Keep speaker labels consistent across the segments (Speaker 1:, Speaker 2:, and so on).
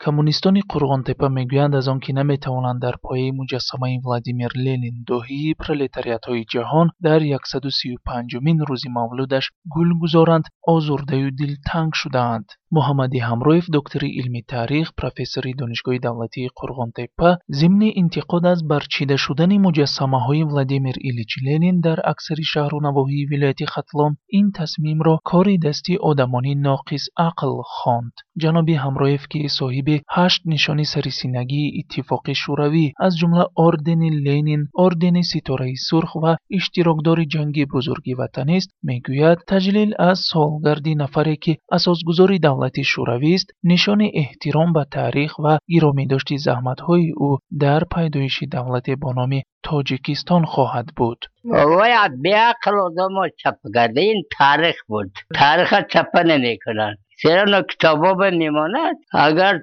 Speaker 1: کمونیستان قرغانتپه میگویند از آنکه نمیتوانند در پایه مجسمه ولادیمیر لنین داهی پرولتاریات‌های جهان در 135مین روز مولودش گل گذارند، آزرده و دلتنگ شده‌اند. محمد همرویف، دکتر علمی تاریخ، پروفسور دانشگاه دولتی قرغانتپه، ضمن انتقاد از برچیده شدن مجسمه‌های ولادیمیر ایلیچ لنین در اکثر شهر و نواحی ولایت ختلان این تصمیم را کار دستی آدمانی ناقص عقل خواند. جناب همرویف که صاحب 8 نشان سرسینگی اتفاق شوروی از جمله اردن لنین، اردن ستاره سرخ و اشتراکدار جنگ بزرگ وطن است، میگوید تجلیل از سالگرد نفری که اساسگذار دولت شوروی است نشان احترام به تاریخ و گرامی داشت زحمت‌های او در پیدایش دولت با نام تاجیکستان خواهد بود.
Speaker 2: باید بیعقل آدم ها چپ کرده. این تاریخ بود، تاریخ چپ نمی کنن. چرا کتابا به نماند؟ اگر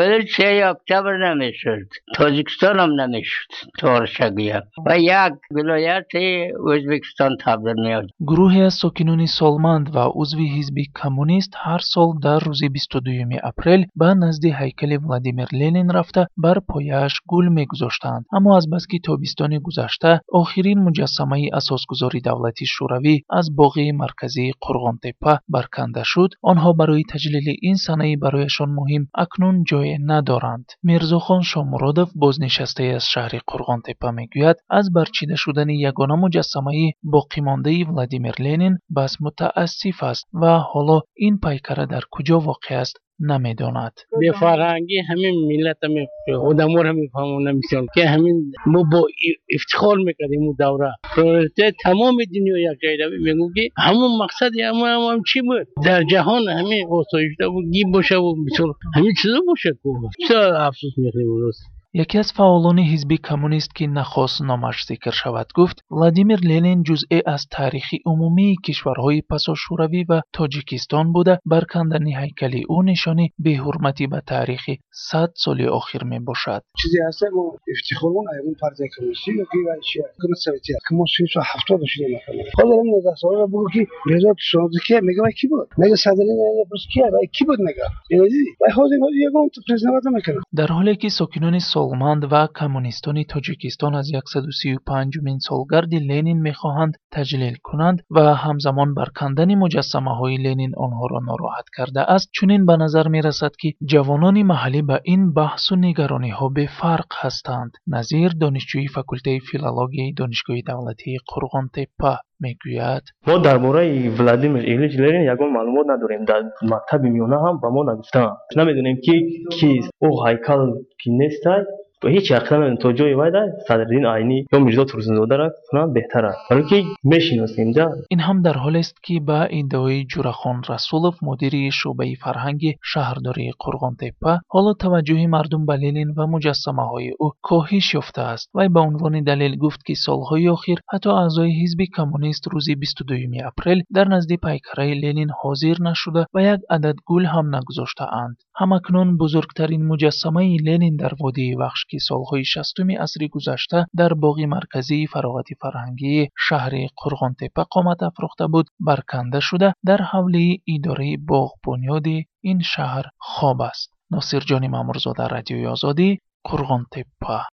Speaker 2: 3 اکتبر نمیشد تاجیکستان هم نمیشد تارشگی و یک ولایت ازبکستان تبدیل میاد.
Speaker 1: گروهی از ساکنان سالمند و عضو حزب کمونیست هر سال در روز 22 اپریل به نزد هیکل ولادیمیر لنین رفته بر پایش گل میگذاشتند. اما از بس که تابستان گذشته آخرین مجسمه اساسگذار دولت شوروی از باغ مرکزی قرغانتپه برکنده شد، آنها برای تجلیل این صحنه برایشان مهم اکنون جای ندارند. میرزاخان شامرادوف، بازنشسته از شهر قرغانتپه، میگوید از برچیده شدن یگانه مجسمه باقی مانده ولادیمیر لنین بس متاسف است و حالا این پیکره در کجا واقع است نمیداند.
Speaker 3: به فرهنگی همین ملت همین آدم‌ها رو میفهمون نمیشن که همین ما با افتخار میکردیم اون دوره پرولتاریات تمام دنیا یک جای میگن که همون مقصد هم چی بود در جهان همین آسایش بود، گیب باشه و مثلا همین چیزا باشه. چه افسوس میخوریم روز.
Speaker 1: یکی از فعالان حزب کمونیست که نخواست نامش ذکر شود گفت ولادیمیر لنین جزئی از تاریخ عمومی کشورهای پسا شوروی و تاجیکستان بوده. برکندن هیکل او نشانی بی‌حرمتی به تاریخ 100 سال آخر می باشد.
Speaker 4: چیزی هست ما افتخارمون ایران پارتی کمونیستی یا که حکومت سوویتی که ما 370 شده نکنه. خودم 19 سال رو بگو که 2016 که میگم کی بود؟ میگه صدرین یا پس کی بود میگه. یعنی وای خود یگان تو پرزنت میکنه.
Speaker 1: در حالی که ساکنان سالمند و کمونیستان تاجیکستان از 135مین سالگرد لنین میخواهند تجلیل کنند و همزمان برکندن مجسمه های لنین آنها را ناراحت کرده است، چنین به نظر می رسد که جوانان محلی به این بحث و نگرانی ها به فرق هستند. نظیر دانشجوی فاکولته فیلولوژی دانشگاه دولتی قرغانتپه میگوید
Speaker 5: ما درباره ولادیمیر ایلیچ لنین یگان معلومات نداریم. در مکتب میانه هم به ما نگفتند. نمیدونیم که کیست او هیکل کی نیست و هیچ عقل تا جای وای صدرالدین عینی یا میرزا تورسنزاده را کنند بهتر است، ولی که میشناسیم.
Speaker 1: این هم در حالی است که با ادعای جورخان رسولوف، مدیر شعبه فرهنگ شهرداری قرغانتپه، حالا توجه مردم به لنین و مجسمه های او کاهش یافته است. و به عنوان دلیل گفت که سالهای اخیر حتی اعضای حزب کمونیست روز 22 اپریل در نزد پیکره لنین حاضر نشده و یک عدد گل هم نگذاشته اند. همکنون بزرگترین مجسمه لنین در وادی وخش که سالهای 60 عصر گذشته در باغ مرکزی فراغت فرهنگی شهر قرغانتپه قامت افروخته بود برکنده شده در حوله اداره باغ بنیاد این شهر خواب است. ناصر جان مامورزاده، رادیوی آزادی، قرغانتپه.